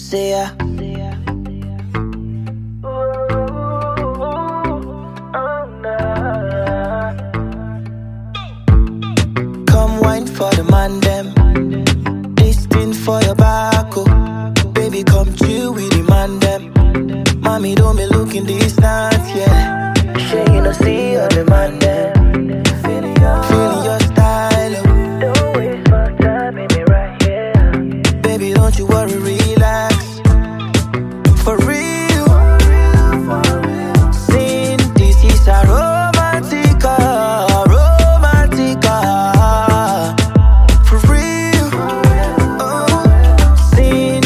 Say ya. Come wine for the man them. This thing for your back, oh. Baby, come chill with the man them. Mommy, don't be looking distant, yeah. Sure you know see all the man them. Feeling your style, oh. Don't waste my time, baby, right here. Baby, don't you worry, relax. For real, sin, this is a romantica. For real, sin,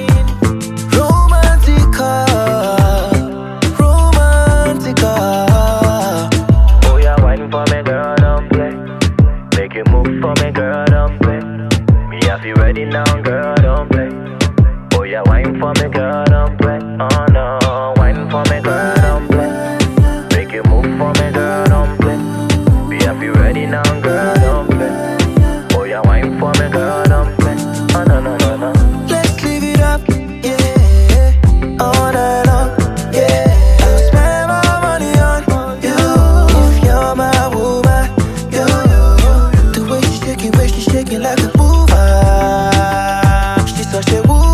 romantica. Oh yeah, wine for me, girl, don't play. Make you move for me, girl, don't play. Me have you ready now, girl, don't play. Oh yeah, wine for me, girl, don't play. Oh no, wine for me, girl, don't play. Make you move for me, girl, don't play. Me have you ready now, girl, don't play. Oh yeah, wine for me, girl, don't play. Oh no, no, no, no. Let's live it up, yeah. All night long, yeah. I'll spend my money on you if you're my woman. You. The way she's shaking like a mover. She's such a woman.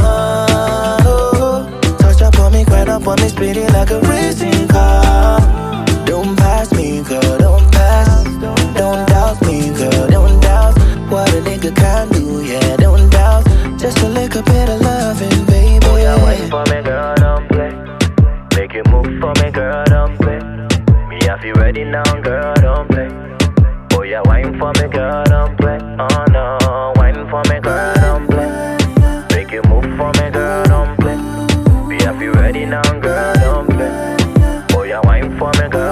Grind up on me, speeding like a racing car. Don't pass me, girl, don't pass. Don't doubt me, girl, don't doubt what a nigga can do, yeah, don't doubt. Just a little bit of loving, baby. Oh yeah, wine for me, girl, don't play. Make you move for me, girl, don't play. Me have you ready now, girl, don't play. Oh yeah, wine for me, girl, don't play. Oh no, wine for me, girl, don't play. Make you move for me, girl, don't play. Be happy ready now, girl, don't play. Oh yeah, wine for me, girl.